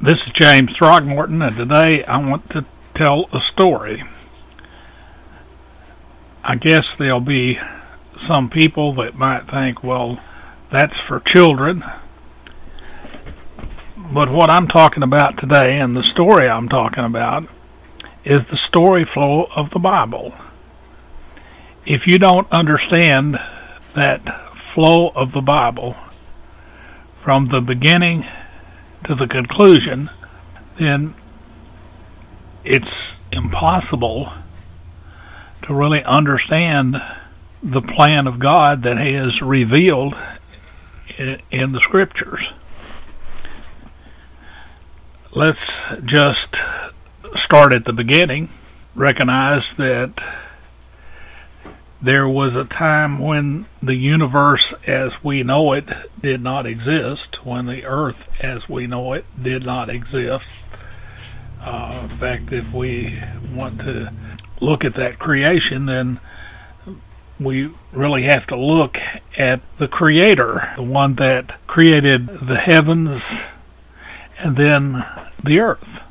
This is James Throgmorton, and today I want to tell a story. I guess there'll be some people that might think, well, that's for children. But what I'm talking about today, and the story I'm talking about, is the story flow of the Bible. If you don't understand that flow of the Bible from the beginning to the conclusion, then it's impossible to really understand the plan of God that He has revealed in the Scriptures. Let's just start at the beginning. Recognize that there was a time when the universe as we know it did not exist, when the earth as we know it did not exist. In fact, if we want to look at that creation, then we really have to look at the Creator, the one that created the heavens and then the earth.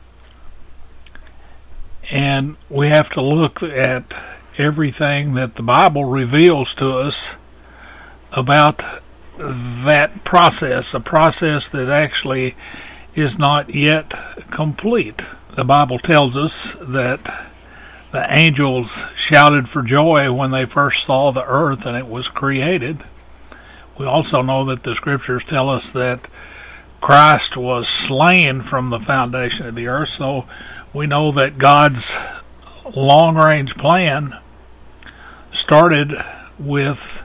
And we have to look at everything that the Bible reveals to us about that process, a process that actually is not yet complete. The Bible tells us that the angels shouted for joy when they first saw the earth and it was created. We also know that the Scriptures tell us that Christ was slain from the foundation of the earth, so we know that God's long-range plan started with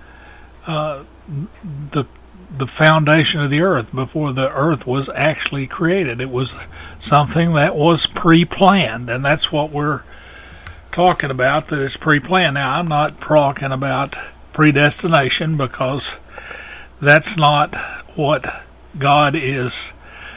the foundation of the earth before the earth was actually created. It was something that was pre-planned, and that's what we're talking about, that it's pre-planned. Now, I'm not talking about predestination, because that's not what God is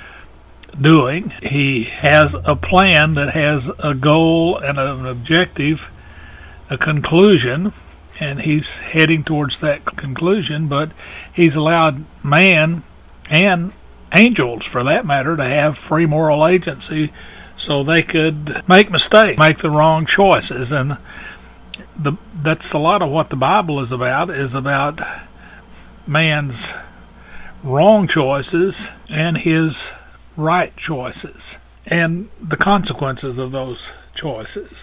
doing. He has a plan that has a goal and an objective, a conclusion, and He's heading towards that conclusion, but He's allowed man and angels, for that matter, to have free moral agency so they could make mistakes, make the wrong choices. And that's a lot of what the Bible is about man's wrong choices and his right choices, and the consequences of those choices.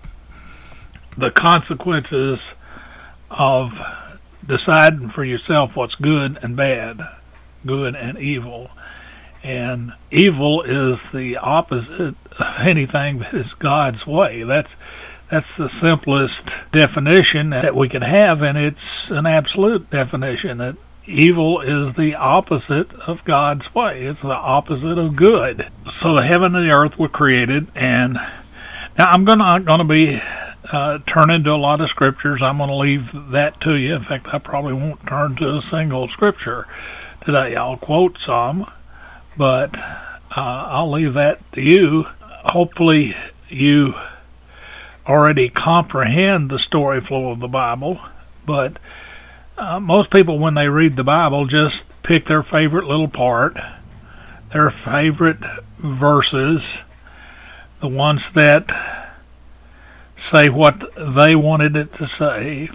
The consequences of deciding for yourself what's good and bad, good and evil. And evil is the opposite of anything that is God's way. That's the simplest definition that we can have, and it's an absolute definition, that evil is the opposite of God's way. It's the opposite of good. So the heaven and the earth were created, and now I'm not going to be turning to a lot of scriptures. I'm going to leave that to you. In fact, I probably won't turn to a single scripture today. I'll quote some, but I'll leave that to you. Hopefully you already comprehend the story flow of the Bible, but most people, when they read the Bible, just pick their favorite little part, their favorite verses, the ones that say what they wanted it to say,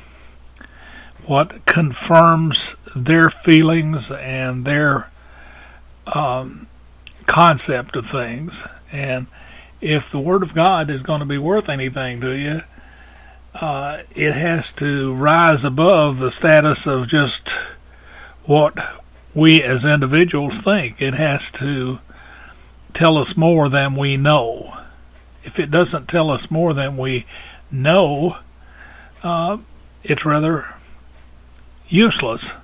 what confirms their feelings and their concept of things. And if the Word of God is going to be worth anything to you, it has to rise above the status of just what we as individuals think. It has to tell us more than we know. If it doesn't tell us more than we know, it's rather useless.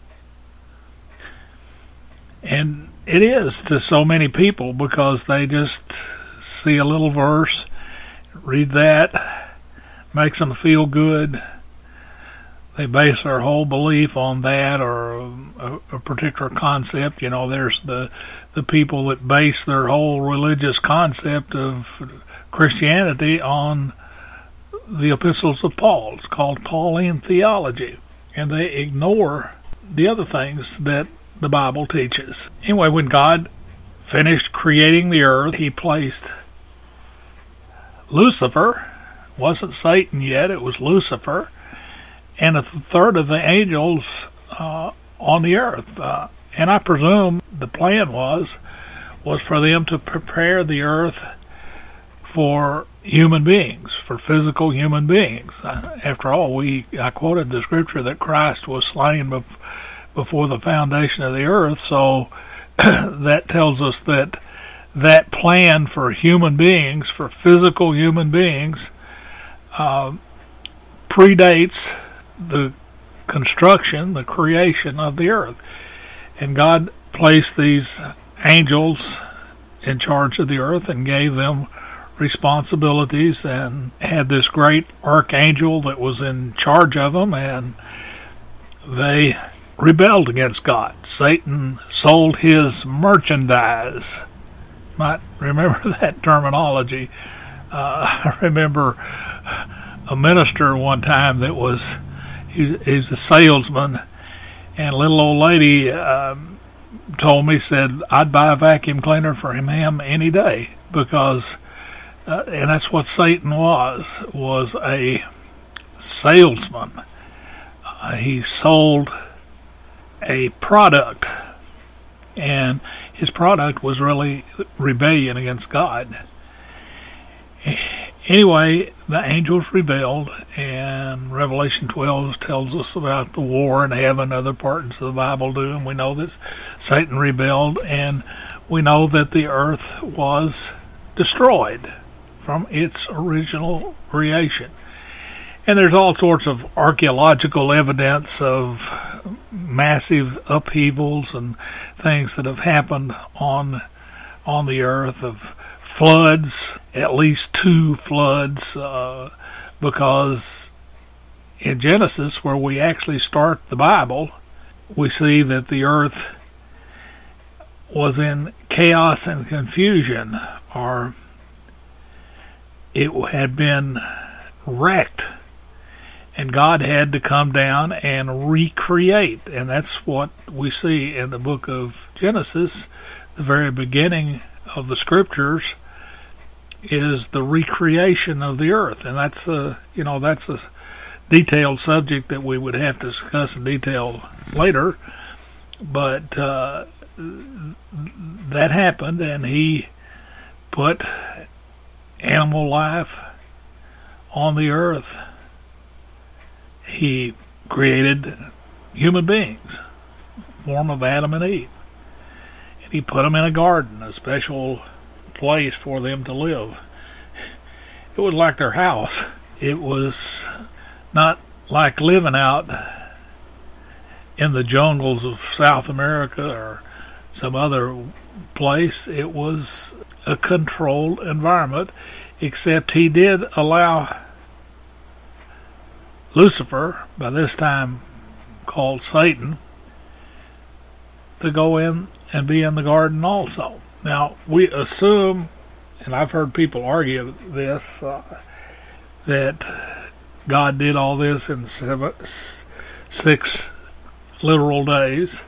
And it is to so many people, because they just see a little verse, read that, makes them feel good. They base their whole belief on that, or a particular concept. You know, there's the people that base their whole religious concept of Christianity on the epistles of Paul. It's called Pauline theology, and they ignore the other things that the Bible teaches. Anyway, when God finished creating the earth, he placed Lucifer, wasn't Satan yet, it was Lucifer, and a third of the angels on the earth. And I presume the plan was for them to prepare the earth for human beings, for physical human beings. After all, I quoted the scripture that Christ was slain before the foundation of the earth, so that tells us that plan for human beings, for physical human beings, predates the construction, the creation of the earth. And God placed these angels in charge of the earth and gave them responsibilities, and had this great archangel that was in charge of them, and they rebelled against God. Satan sold his merchandise. Might remember that terminology. I remember a minister one time that he's a salesman, and a little old lady told me, said, I'd buy a vacuum cleaner for him any day, because and that's what Satan was a salesman. He sold a product, and his product was really rebellion against God. Anyway, the angels rebelled, and Revelation 12 tells us about the war in heaven. Other parts of the Bible do, and we know that Satan rebelled, and we know that the earth was destroyed from its original creation. And there's all sorts of archaeological evidence of massive upheavals and things that have happened on the earth, of floods, at least 2 floods, because in Genesis, where we actually start the Bible, we see that the earth was in chaos and confusion, or it had been wrecked, and God had to come down and recreate. And that's what we see in the book of Genesis. The very beginning of the scriptures is the recreation of the earth, and that's a detailed subject that we would have to discuss in detail later. But that happened, and he put animal life on the earth. He created human beings, form of Adam and Eve, and he put them in a garden, a special place for them to live. It was like their house. It was not like living out in the jungles of South America or some other place. It was a controlled environment, except he did allow Lucifer, by this time called Satan, to go in and be in the garden also. Now, we assume, and I've heard people argue this, that God did all this in 6 literal days,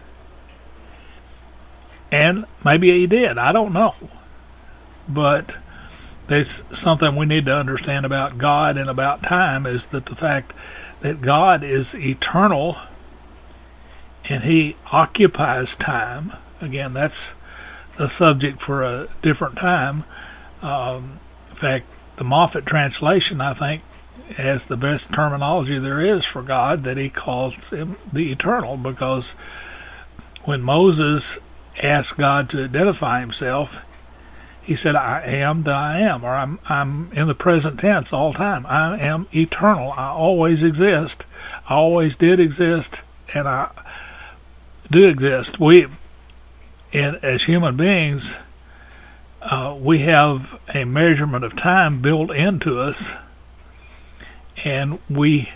and maybe he did, I don't know. But there's something we need to understand about God and about time, is that the fact that God is eternal and he occupies time. Again, that's the subject for a different time. In fact, the Moffat translation, I think, has the best terminology there is for God, that he calls him the eternal, because when Moses asked God to identify himself, he said, I am that I am, or I'm in the present tense all time. I am eternal. I always exist. I always did exist, and I do exist. As human beings, we have a measurement of time built into us, and we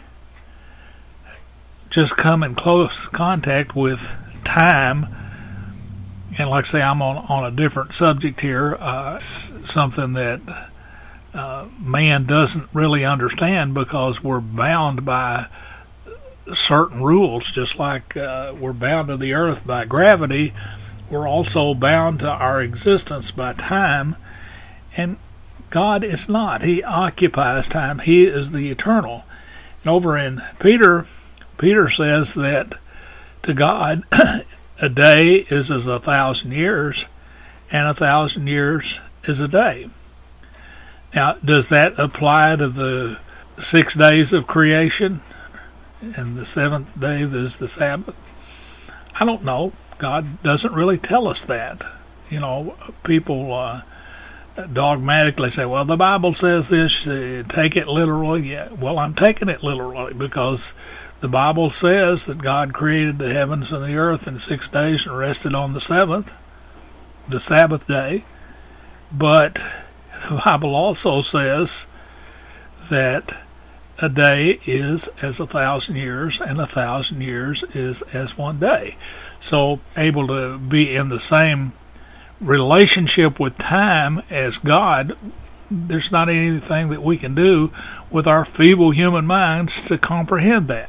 just come in close contact with time. And like I say, I'm on a different subject here, something that man doesn't really understand, because we're bound by certain rules, just like we're bound to the earth by gravity. we're also bound to our existence by time, and God is not. He occupies time. He is the eternal. And over in Peter says that to God, a day is as 1,000 years, and 1,000 years is a day. Now, does that apply to the 6 days of creation, and the seventh day is the Sabbath? I don't know. God doesn't really tell us that. You know, people dogmatically say, well, the Bible says this, take it literally. Yeah, well, I'm taking it literally because the Bible says that God created the heavens and the earth in 6 days and rested on the seventh, the Sabbath day. But the Bible also says that a day is as 1,000 years, and 1,000 years is as 1 day. So, able to be in the same relationship with time as God, there's not anything that we can do with our feeble human minds to comprehend that.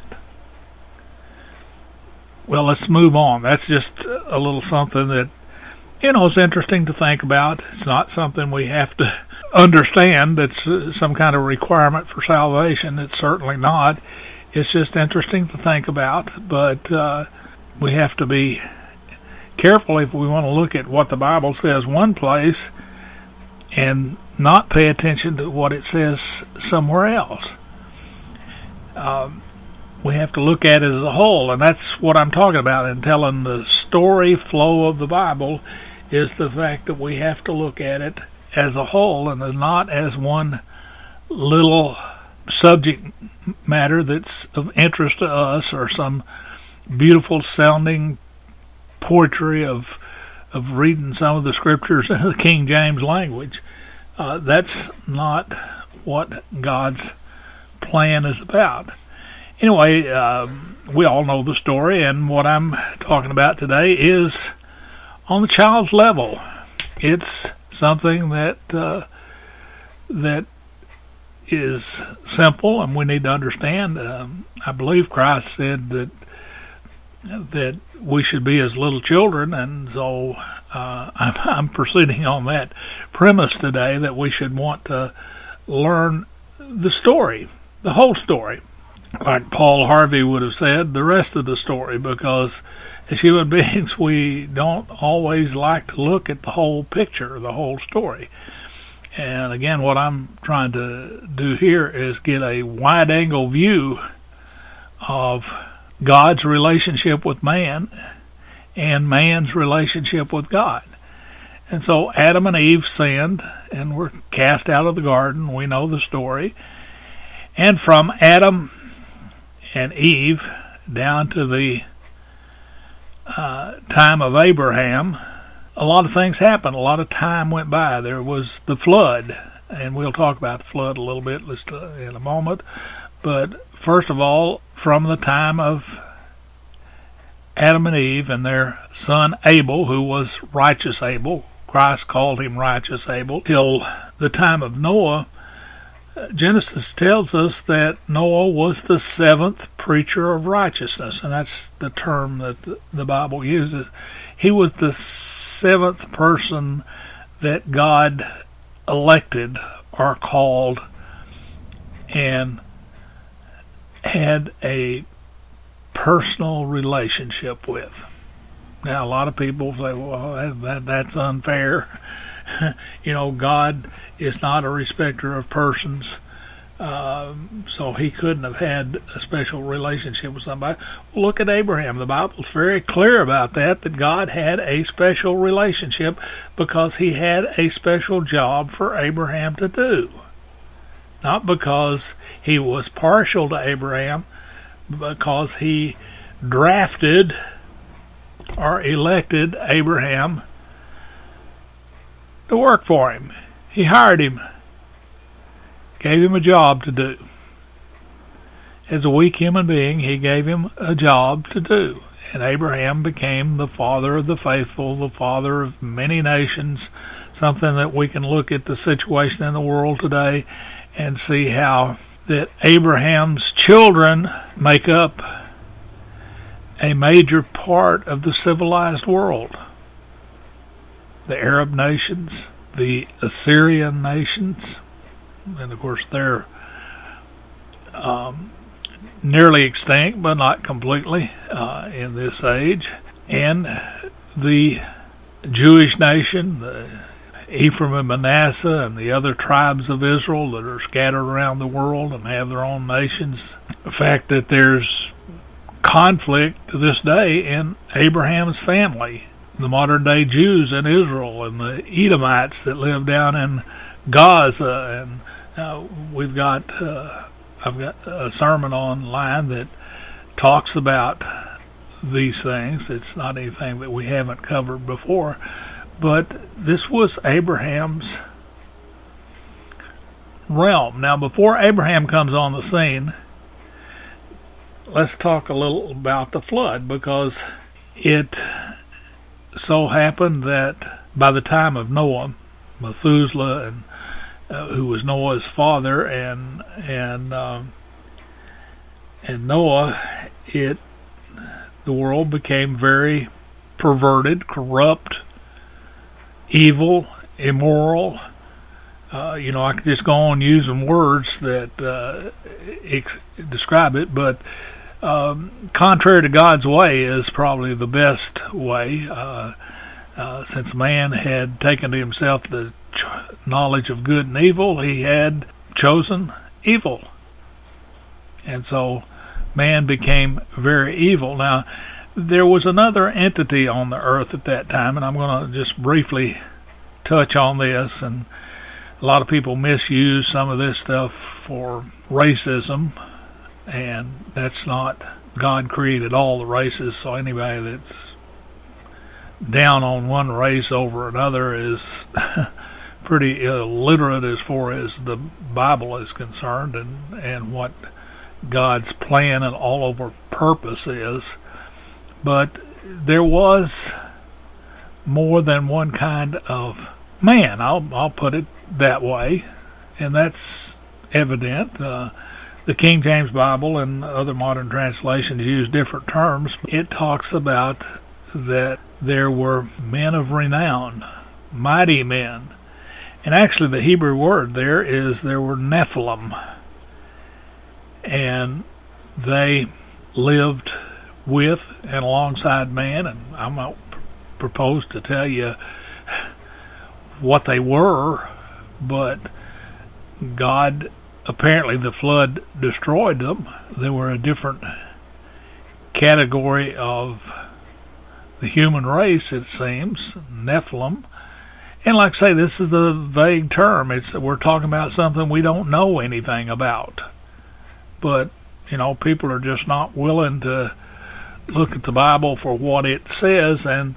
Well, let's move on. That's just a little something that, is interesting to think about. It's not something we have to understand that's some kind of requirement for salvation. It's certainly not. It's just interesting to think about, but we have to be careful if we want to look at what the Bible says one place and not pay attention to what it says somewhere else. We have to look at it as a whole, and that's what I'm talking about in telling the story flow of the Bible, is the fact that we have to look at it as a whole and not as one little subject matter that's of interest to us, or some beautiful sounding poetry of reading some of the scriptures in the King James language. That's not what God's plan is about. Anyway, we all know the story, and what I'm talking about today is on the child's level. It's something that is simple, and we need to understand. I believe Christ said that we should be as little children, and so I'm proceeding on that premise today, that we should want to learn the story, the whole story. Like Paul Harvey would have said, the rest of the story, because as human beings we don't always like to look at the whole picture, the whole story. And again, what I'm trying to do here is get a wide-angle view of God's relationship with man and man's relationship with God. And so Adam and Eve sinned and were cast out of the garden. We know the story. And from Adam and Eve down to the time of Abraham, a lot of things happened. A lot of time went by. There was the flood, and we'll talk about the flood a little bit in a moment. But first of all, from the time of Adam and Eve and their son Abel, who was righteous Abel, Christ called him righteous Abel, till the time of Noah, Genesis tells us that Noah was the seventh preacher of righteousness, and that's the term that the Bible uses. He was the seventh person that God elected or called and had a personal relationship with. Now, a lot of people say, well, that's unfair. God is not a respecter of persons, so he couldn't have had a special relationship with somebody. Well, look at Abraham. The Bible's very clear about that God had a special relationship because he had a special job for Abraham to do. Not because he was partial to Abraham, but because he drafted or elected Abraham to work for him. He hired him, gave him a job to do. As a weak human being, he gave him a job to do. And Abraham became the father of the faithful, the father of many nations, something that we can look at the situation in the world today and see how that Abraham's children make up a major part of the civilized world. the Arab nations, the Assyrian nations, and of course they're nearly extinct, but not completely in this age, and the Jewish nation, the Ephraim and Manasseh, and the other tribes of Israel that are scattered around the world and have their own nations. The fact that there's conflict to this day in Abraham's family, the modern day Jews in Israel, and the Edomites that live down in Gaza, and I've got a sermon online that talks about these things. It's not anything that we haven't covered before, but this was Abraham's realm. Now, before Abraham comes on the scene, let's talk a little about the flood, because it so happened that by the time of Noah, Methuselah, and who was Noah's father, and Noah, the world became very perverted, corrupt, evil, immoral. I could just go on using words that describe it, but contrary to God's way is probably the best way, since man had taken to himself the knowledge of good and evil, he had chosen evil. And so man became very evil. Now, there was another entity on the earth at that time, and I'm going to just briefly touch on this, and a lot of people misuse some of this stuff for racism, and that's not, God created all the races, so anybody that's down on one race over another is pretty illiterate as far as the Bible is concerned, and what God's plan and all over purpose is. But there was more than one kind of man, I'll put it that way, and that's evident. The King James Bible and other modern translations use different terms. It talks about that there were men of renown, mighty men. And actually the Hebrew word there were Nephilim. And they lived with and alongside man, and I'm not propose to tell you what they were, but God, apparently the flood destroyed them. They were a different category of the human race, it seems, Nephilim. And like I say, this is a vague term. We're talking about something we don't know anything about. But, people are just not willing to look at the Bible for what it says. And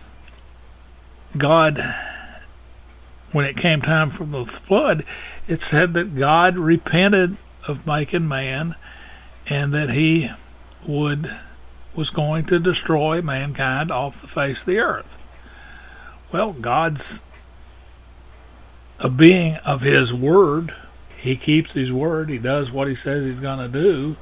God, when it came time for the flood, it said that God repented of making man, and that he was going to destroy mankind off the face of the earth. Well, God's a being of his word. He keeps his word. He does what he says he's going to do.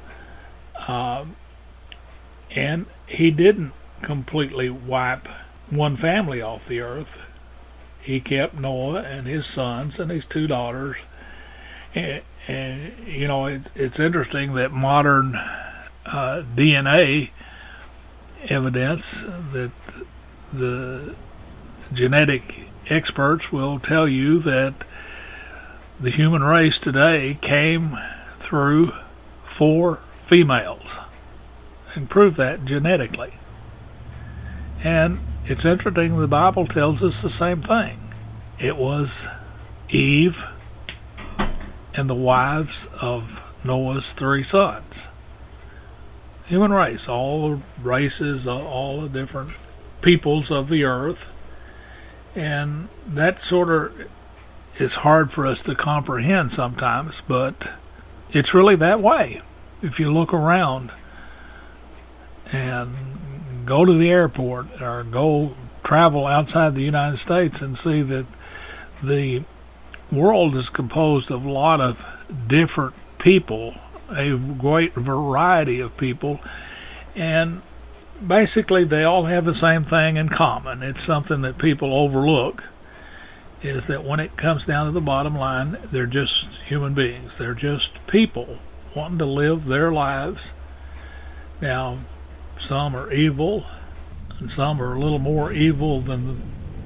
And he didn't completely wipe one family off the earth. He kept Noah and his sons and his two daughters. And it's interesting that modern DNA evidence, that the genetic experts will tell you that the human race today came through 4 females, and prove that genetically. And it's interesting, the Bible tells us the same thing. It was Eve and the wives of Noah's 3 sons. Human race, all the races, all the different peoples of the earth. And that sort of is hard for us to comprehend sometimes, but it's really that way. If you look around and go to the airport or go travel outside the United States and see that the world is composed of a lot of different people, a great variety of people, and basically they all have the same thing in common. It's something that people overlook, is that when it comes down to the bottom line, they're just human beings. They're just people wanting to live their lives. Now, some are evil, and some are a little more evil than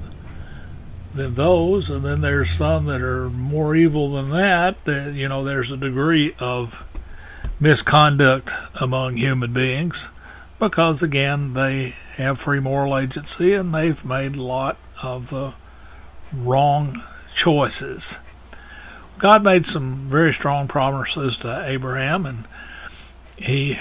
those, and then there's some that are more evil than that. There's a degree of misconduct among human beings because, again, they have free moral agency and they've made a lot of the wrong choices. God made some very strong promises to Abraham, and he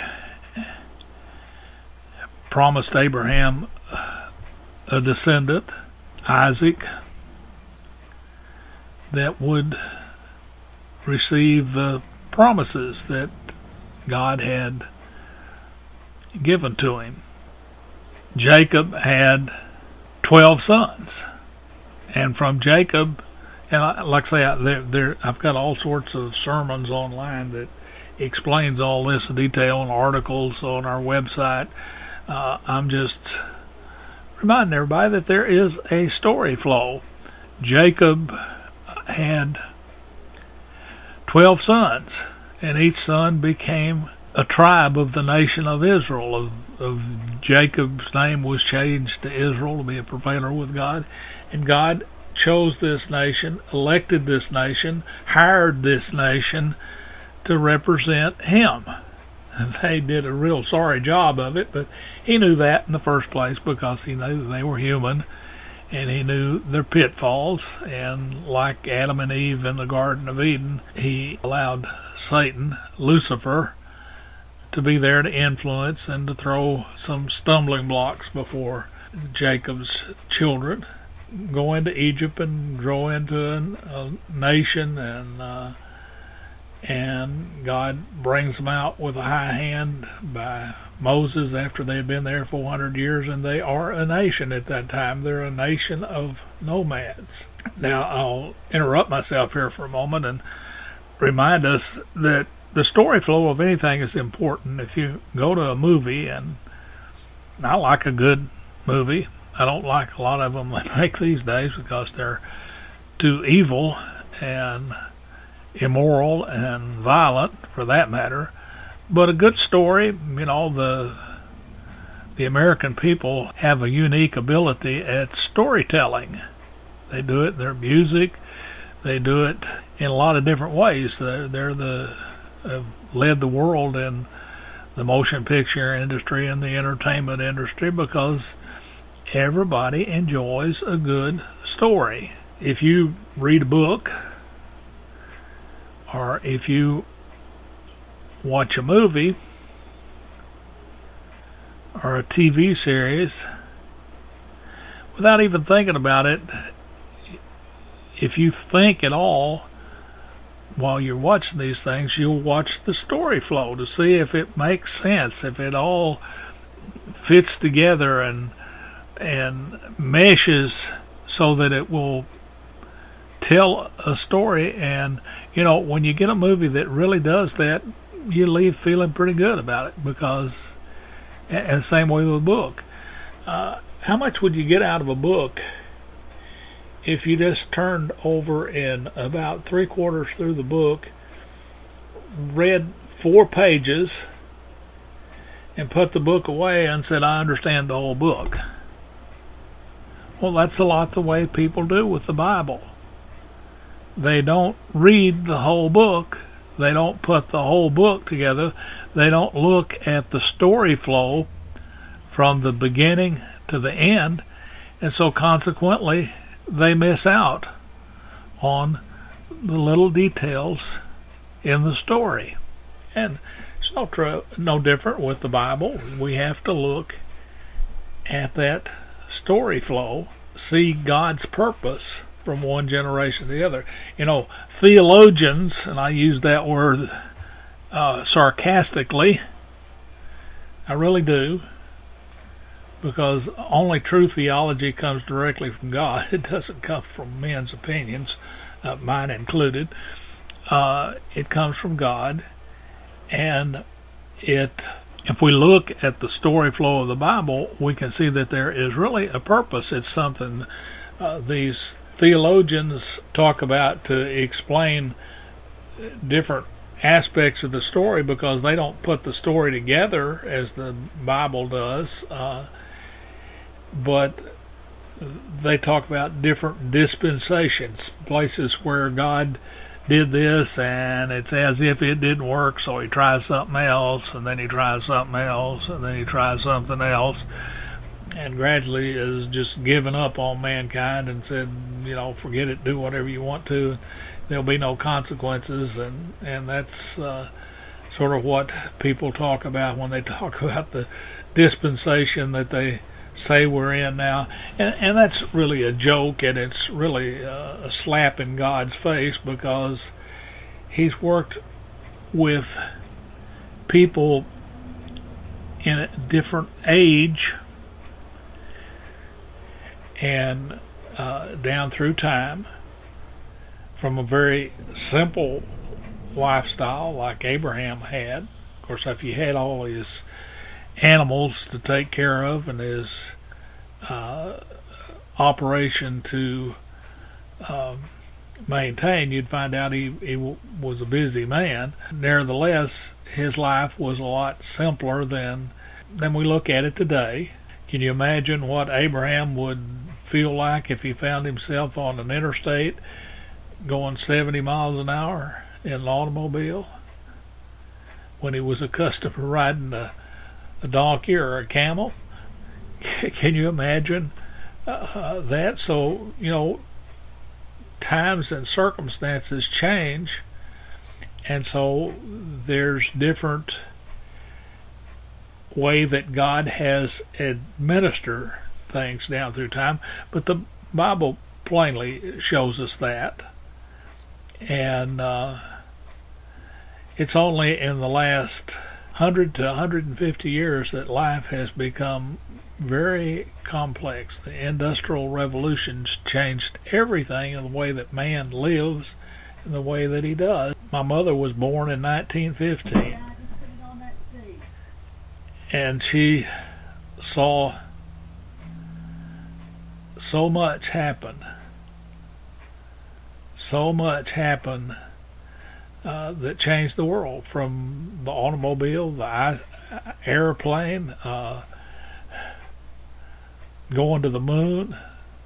promised Abraham a descendant, Isaac, that would receive the promises that God had given to him. Jacob had 12 sons, and from Jacob, and like I say, I've got all sorts of sermons online that explains all this in detail, and articles on our website. I'm just reminding everybody that there is a story flow. Jacob had 12 sons, and each son became a tribe of the nation of Israel. Of Jacob's name was changed to Israel to be a prevailer with God, and God chose this nation, elected this nation, hired this nation to represent him. And they did a real sorry job of it, but he knew that in the first place because he knew that they were human, and he knew their pitfalls. And like Adam and Eve in the Garden of Eden, he allowed Satan, Lucifer, to be there to influence and to throw some stumbling blocks before Jacob's children go into Egypt and grow into a nation, and God brings them out with a high hand by Moses after they've been there 400 years, and they are a nation at that time. They're a nation of nomads. Now, I'll interrupt myself here for a moment and remind us that the story flow of anything is important. If you go to a movie, and I like a good movie, I don't like a lot of them they make these days because they're too evil and immoral and violent, for that matter. But a good story, the American people have a unique ability at storytelling. They do it in their music. They do it in a lot of different ways. Have led the world in the motion picture industry and the entertainment industry because everybody enjoys a good story. If you read a book, or if you watch a movie or a TV series, without even thinking about it, if you think at all while you're watching these things, you'll watch the story flow to see if it makes sense, if it all fits together and meshes so that it will tell a story. And when you get a movie that really does that, you leave feeling pretty good about it, because and the same way with a book. How much would you get out of a book if you just turned over in about 3/4 through the book, read 4 pages, and put the book away and said, I understand the whole book? Well, that's a lot the way people do with the Bible. They don't read the whole book. They don't put the whole book together. They don't look at the story flow from the beginning to the end. And so consequently, they miss out on the little details in the story. And it's no different with the Bible. We have to look at that story flow, see God's purpose from one generation to the other. Theologians, and I use that word sarcastically, I really do, because only true theology comes directly from God. It doesn't come from men's opinions, mine included. It comes from God, and it if we look at the story flow of the Bible, we can see that there is really a purpose. It's something these theologians talk about to explain different aspects of the story, because they don't put the story together as the Bible does, but they talk about different dispensations, places where God did this and it's as if it didn't work, so he tries something else, and then he tries something else, and then he tries something else, and gradually is just given up on mankind and said, forget it, do whatever you want to, there'll be no consequences. And that's sort of what people talk about when they talk about the dispensation that they say we're in now. And that's really a joke, and it's really a slap in God's face, because he's worked with people in a different age and down through time, from a very simple lifestyle like Abraham had. Of course, if you had all his animals to take care of and his operation to maintain, you'd find out he was a busy man. Nevertheless, his life was a lot simpler than we look at it today. Can you imagine what Abraham would feel like if he found himself on an interstate going 70 miles an hour in an automobile, when he was accustomed to riding a donkey or a camel? Can you imagine that? So, times and circumstances change, and so there's different way that God has administered things down through time, but the Bible plainly shows us that. And it's only in the last 100 to 150 years that life has become very complex. The Industrial Revolution's changed everything in the way that man lives and the way that he does. My mother was born in 1915, and she saw so much happen. That changed the world, from the automobile, the airplane, going to the moon,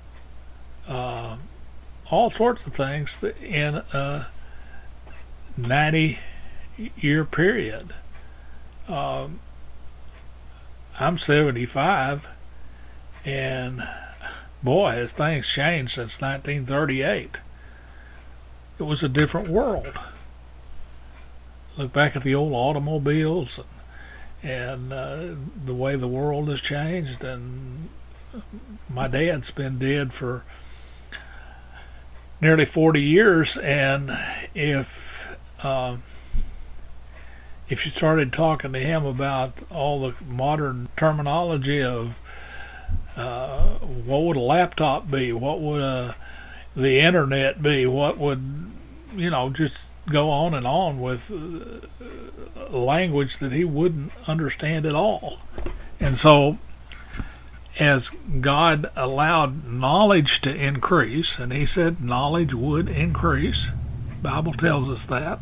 all sorts of things in a 90-year period. I'm 75, and boy, has things changed since 1938. It was a different world. Look back at the old automobiles and the way the world has changed. And my dad's been dead for nearly 40 years, and if you started talking to him about all the modern terminology of what would a laptop be, what would the internet be, what would, just go on with language that he wouldn't understand at all. And so, as God allowed knowledge to increase, and he said knowledge would increase, the Bible tells us that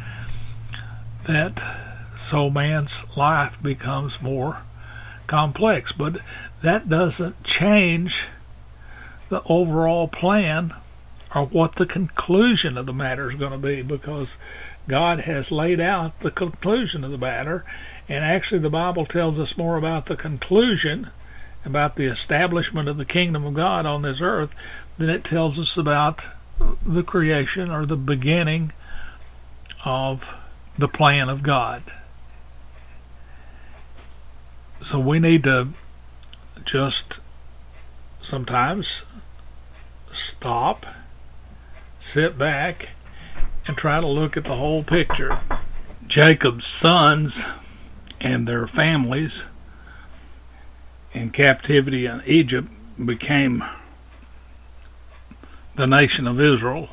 so man's life becomes more complex. But that doesn't change the overall plan or what the conclusion of the matter is going to be, because God has laid out the conclusion of the matter. And actually the Bible tells us more about the conclusion, about the establishment of the kingdom of God on this earth, than it tells us about the creation or the beginning of the plan of God. So we need to just sometimes stop, sit back, and try to look at the whole picture. Jacob's sons and their families in captivity in Egypt became the nation of Israel,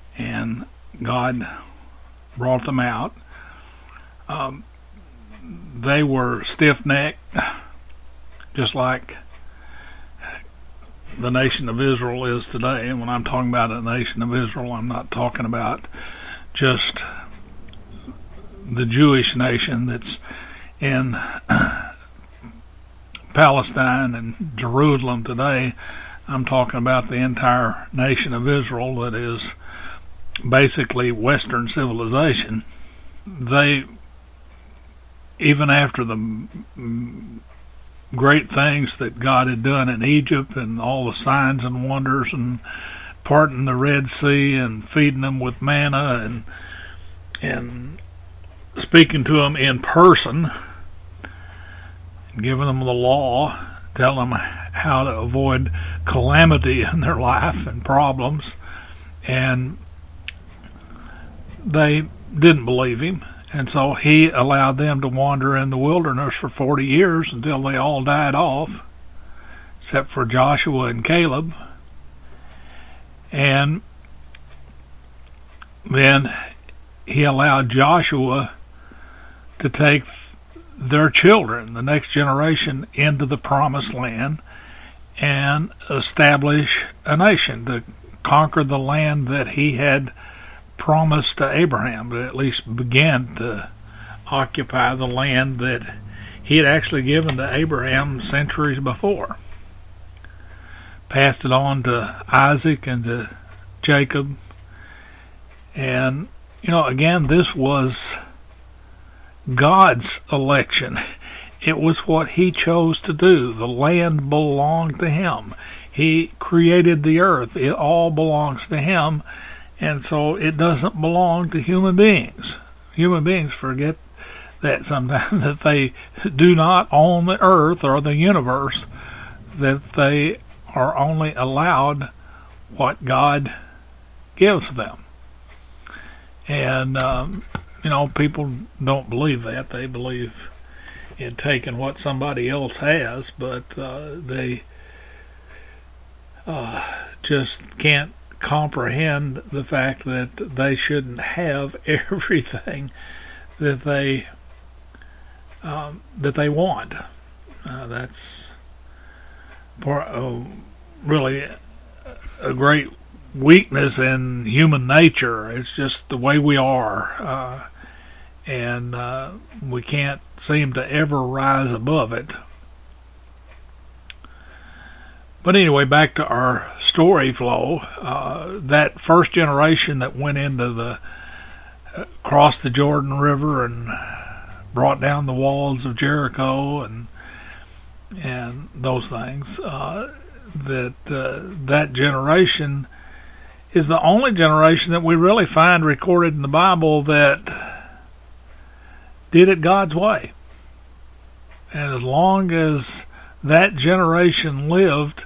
and God brought them out. they were stiff-necked, just like the nation of Israel is today. And when I'm talking about a nation of Israel, I'm not talking about just the Jewish nation that's in Palestine and Jerusalem today. I'm talking about the entire nation of Israel that is basically Western civilization. They, even after the great things that God had done in Egypt and all the signs and wonders and parting the Red Sea and feeding them with manna and speaking to them in person, giving them the law, telling them how to avoid calamity in their life and problems, and they didn't believe him, and so he allowed them to wander in the wilderness for 40 years until they all died off, except for Joshua and Caleb. And then he allowed Joshua to take their children, the next generation, into the promised land and establish a nation, to conquer the land that he had promised to Abraham, but at least began to occupy the land that he had actually given to Abraham centuries before. Passed it on to Isaac and to Jacob. And, again, this was God's election. It was what he chose to do. The land belonged to him. He created the earth. It all belongs to him. And so it doesn't belong to human beings. Human beings forget that sometimes, that they do not own the earth or the universe, that they are only allowed what God gives them. And, people don't believe that. They believe in taking what somebody else has, but they just can't comprehend the fact that they shouldn't have everything that they want. That's really a great weakness in human nature. It's just the way we are, and we can't seem to ever rise above it. But anyway, back to our story flow. That first generation that went into crossed the Jordan River and brought down the walls of Jericho and those things. That generation is the only generation that we really find recorded in the Bible that did it God's way. And as long as that generation lived,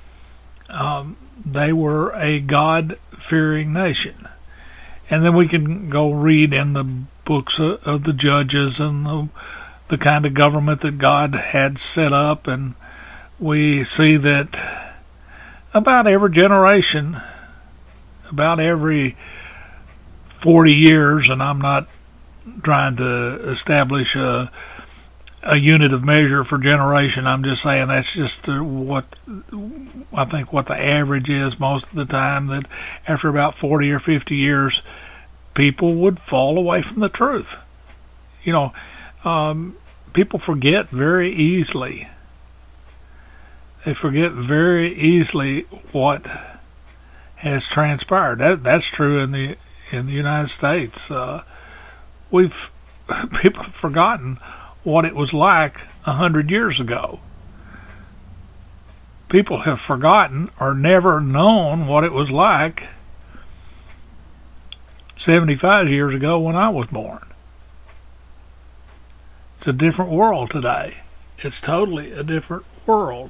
they were a God-fearing nation. And then we can go read in the books of the judges and the kind of government that God had set up, and we see that about every generation, about every 40 years, and I'm not trying to establish a unit of measure for generation. I'm just saying that's just what I think what the average is most of the time, that after about 40 or 50 years, people would fall away from the truth. People forget very easily. They forget very easily what has transpired. That's true in the United States. People have forgotten what it was like 100 years ago. People have forgotten or never known what it was like 75 years ago when I was born. It's a different world today. It's totally a different world.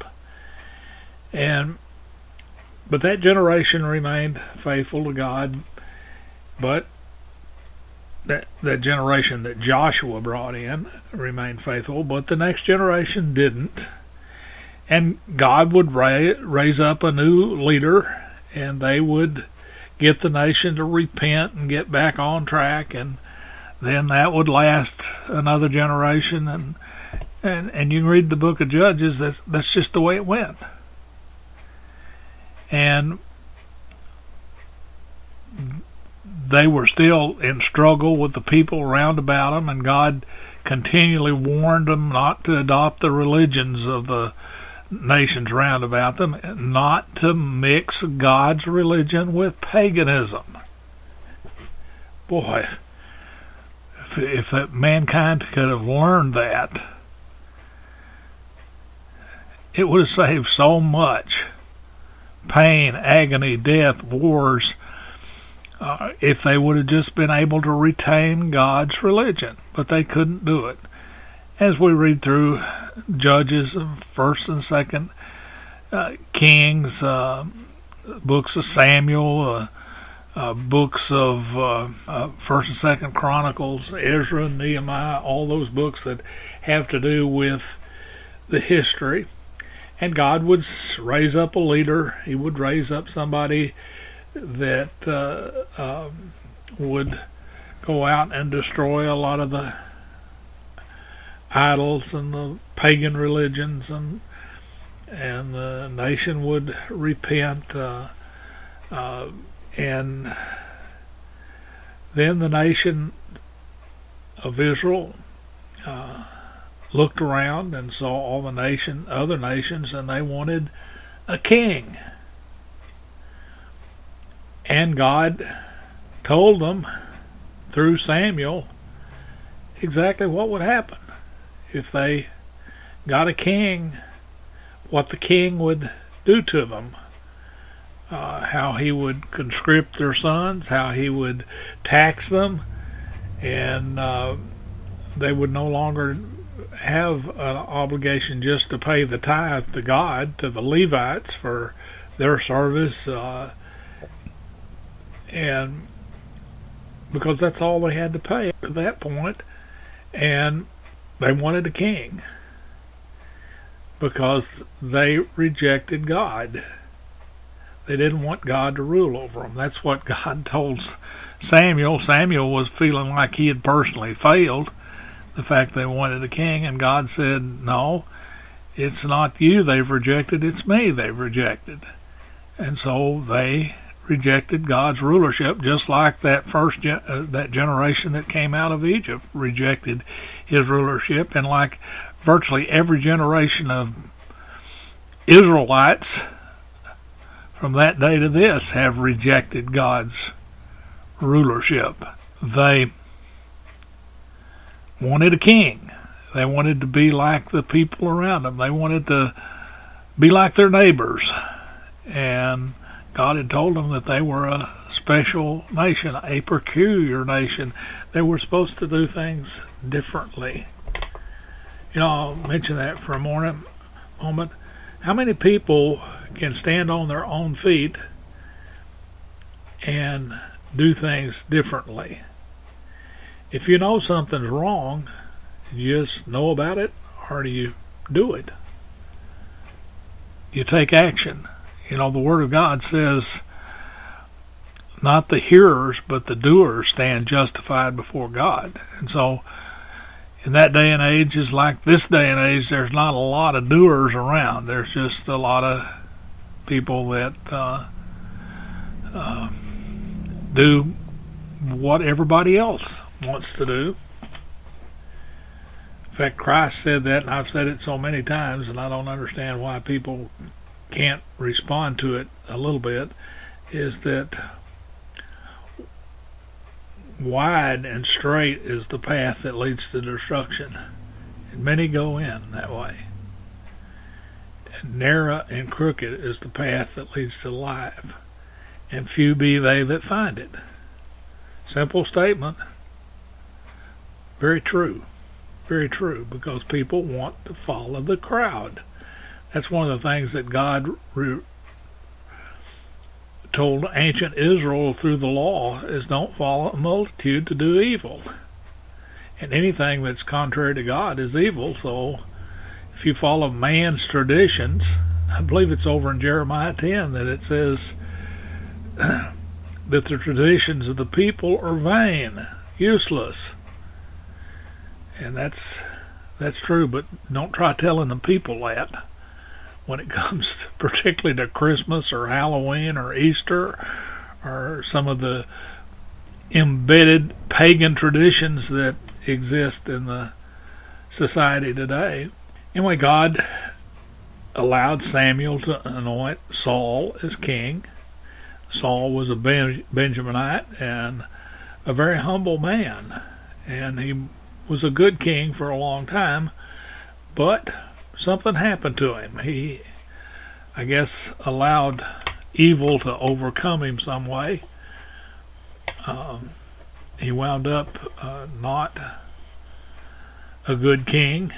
But that generation remained faithful to God, but that generation that Joshua brought in remained faithful, but the next generation didn't. And God would raise up a new leader, and they would get the nation to repent and get back on track, and then that would last another generation, and you can read the book of Judges. That's just the way it went. And they were still in struggle with the people round about them, and God continually warned them not to adopt the religions of the nations round about them, not to mix God's religion with paganism. Boy, if mankind could have learned that, it would have saved so much pain, agony, death, wars, if they would have just been able to retain God's religion. But they couldn't do it. As we read through Judges, 1st and 2nd Kings, books of Samuel, books of 1st and 2nd Chronicles, Ezra, Nehemiah, all those books that have to do with the history. And God would raise up a leader. He would raise up somebody that would go out and destroy a lot of the idols and the pagan religions, and the nation would repent, and then the nation of Israel looked around and saw all the other nations, and they wanted a king. And God told them through Samuel exactly what would happen if they got a king, what the king would do to them, how he would conscript their sons, how he would tax them, and they would no longer have an obligation just to pay the tithe to God, to the Levites for their service, and because that's all they had to pay at that point. And they wanted a king because they rejected God. They didn't want God to rule over them. That's what God told Samuel. Samuel was feeling like he had personally failed, the fact they wanted a king, and God said, no, it's not you they've rejected, it's me they've rejected. And so they rejected God's rulership, just like that that generation that came out of Egypt rejected his rulership, and like virtually every generation of Israelites from that day to this have rejected God's rulership. They wanted a king. They wanted to be like the people around them. They wanted to be like their neighbors. And God had told them that they were a special nation, a peculiar nation. They were supposed to do things differently. You know, I'll mention that for a moment. How many people can stand on their own feet and do things differently? If you know something's wrong, you just know about it, or do you do it? You take action. You know, the Word of God says, not the hearers, but the doers stand justified before God. And so, in that day and age, is like this day and age, there's not a lot of doers around. There's just a lot of people that do what everybody else wants to do. In fact, Christ said that, and I've said it so many times, and I don't understand why people can't respond to it a little bit, is that wide and straight is the path that leads to destruction, and many go in that way. And narrow and crooked is the path that leads to life, and few be they that find it. Simple statement. Very true. Very true, because people want to follow the crowd. That's one of the things that God told ancient Israel through the law, is don't follow a multitude to do evil. And anything that's contrary to God is evil. So if you follow man's traditions, I believe it's over in Jeremiah 10 that it says that the traditions of the people are vain, useless. And that's true, but don't try telling the people that when it comes particularly to Christmas or Halloween or Easter or some of the embedded pagan traditions that exist in the society today. Anyway, God allowed Samuel to anoint Saul as king. Saul was a Benjaminite and a very humble man, and he was a good king for a long time, but something happened to him. He, I guess, allowed evil to overcome him some way. He wound up not a good king,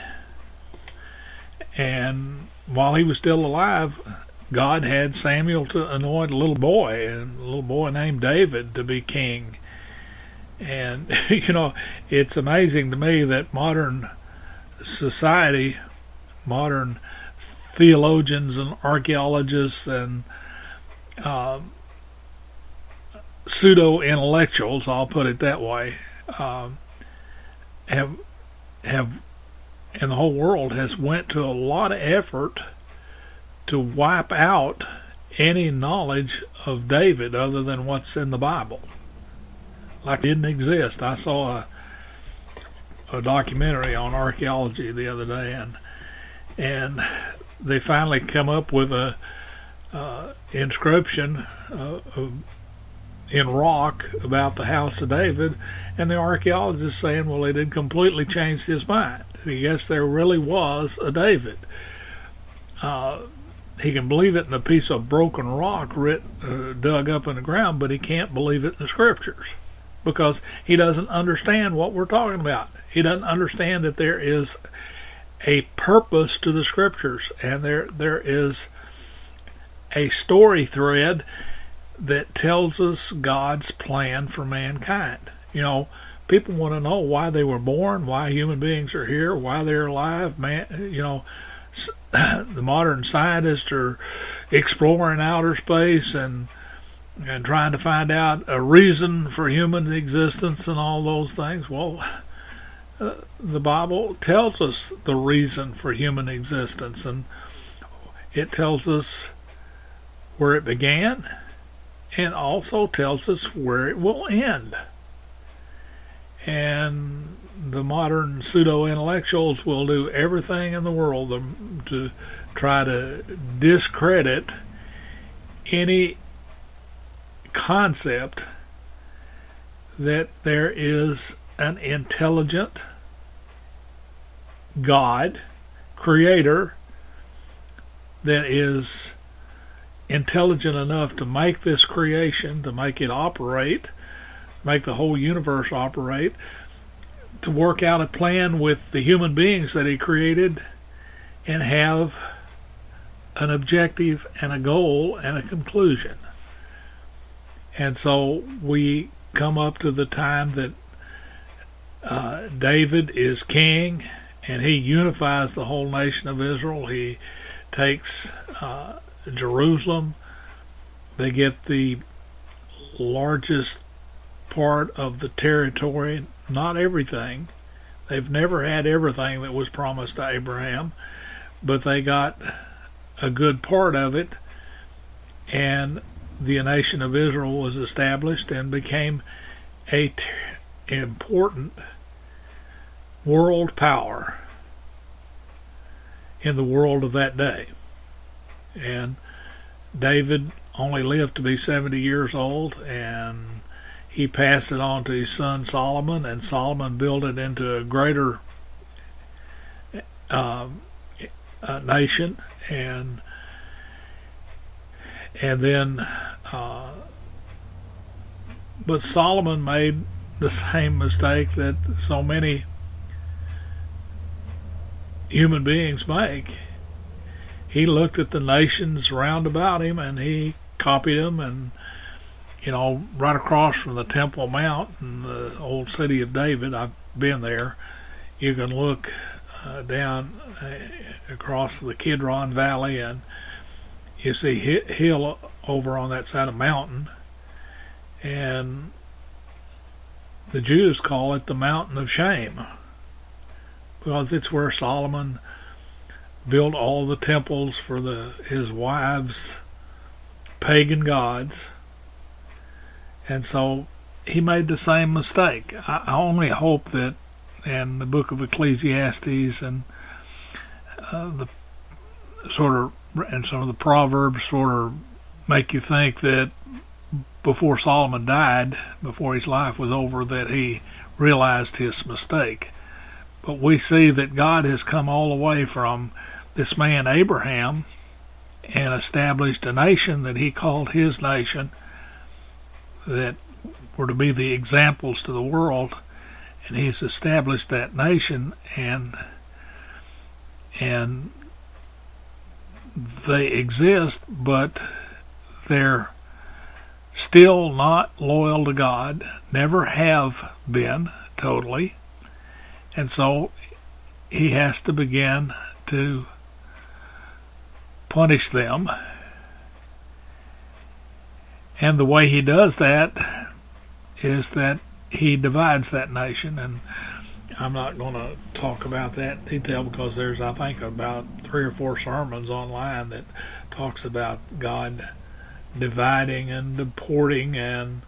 and while he was still alive, God had Samuel to anoint a little boy named David to be king. And, it's amazing to me that modern society, modern theologians and archaeologists and pseudo-intellectuals, I'll put it that way, have and the whole world has went to a lot of effort to wipe out any knowledge of David other than what's in the Bible. Like it didn't exist. I saw a documentary on archaeology the other day, and they finally come up with a inscription in rock about the house of David, and the archaeologist saying, well, it had completely changed his mind. He guessed there really was a David. He can believe it in a piece of broken rock dug up in the ground, but he can't believe it in the scriptures because he doesn't understand what we're talking about. He doesn't understand that there is a purpose to the scriptures, and there is a story thread that tells us God's plan for mankind. People want to know why they were born, why human beings are here, why they're alive. The modern scientists are exploring outer space and trying to find out a reason for human existence and all those things. Well, the Bible tells us the reason for human existence, and it tells us where it began and also tells us where it will end. And the modern pseudo-intellectuals will do everything in the world to try to discredit any concept that there is an intelligent God, creator, that is intelligent enough to make this creation, to make it operate, make the whole universe operate, to work out a plan with the human beings that he created, and have an objective and a goal and a conclusion. And so we come up to the time that David is king, and he unifies the whole nation of Israel. He takes Jerusalem. They get the largest part of the territory, not everything. They've never had everything that was promised to Abraham, but they got a good part of it, and the nation of Israel was established and became an important world power in the world of that day. And David only lived to be 70 years old, and he passed it on to his son Solomon, and Solomon built it into a greater nation, and then but Solomon made the same mistake that so many human beings make. He looked at the nations round about him and he copied them, and right across from the Temple Mount in the old city of David, I've been there, you can look down across the Kidron Valley, and you see hill over on that side of the mountain, and the Jews call it the Mountain of Shame. because it's where Solomon built all the temples for his wives' pagan gods. And so he made the same mistake. I only hope that, and the book of Ecclesiastes and the sort of, and some of the Proverbs sort of make you think that before Solomon died, before his life was over, that he realized his mistake. But we see that God has come all the way from this man Abraham and established a nation that he called his nation, that were to be the examples to the world, and he's established that nation, and they exist, but they're still not loyal to God, never have been totally, and so he has to begin to punish them. And the way he does that is that he divides that nation, and I'm not going to talk about that in detail because there's, I think, about 3 or 4 sermons online that talks about God dividing and deporting and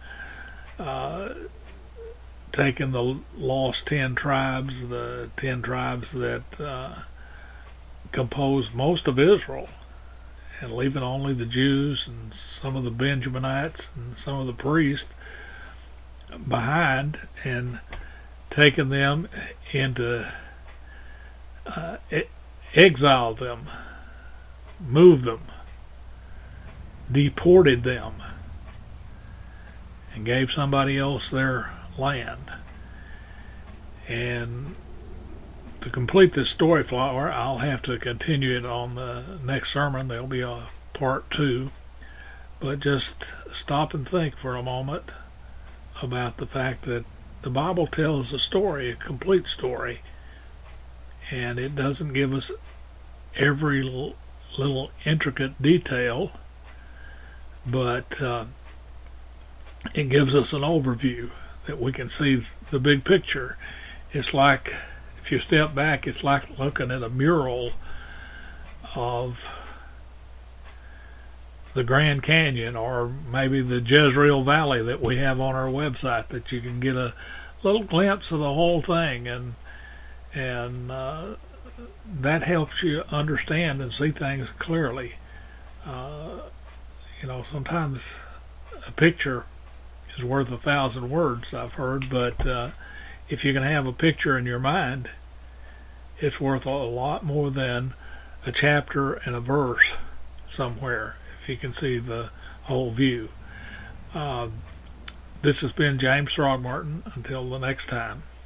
taking the lost 10 tribes, the 10 tribes that composed most of Israel, and leaving only the Jews and some of the Benjaminites and some of the priests behind, and taking them into exiled them, moved them, deported them, and gave somebody else their land. And to complete this story, Flower, I'll have to continue it on the next sermon. There'll be a part 2. But just stop and think for a moment about the fact that the Bible tells a story, a complete story, and it doesn't give us every little intricate detail, but it gives us an overview that we can see the big picture. It's like, if you step back, it's like looking at a mural of the Grand Canyon, or maybe the Jezreel Valley that we have on our website, that you can get a little glimpse of the whole thing, and that helps you understand and see things clearly. Sometimes a picture is worth 1,000 words, I've heard, but if you can have a picture in your mind, it's worth a lot more than a chapter and a verse somewhere, if you can see the whole view. This has been James Throgmorton. Until the next time.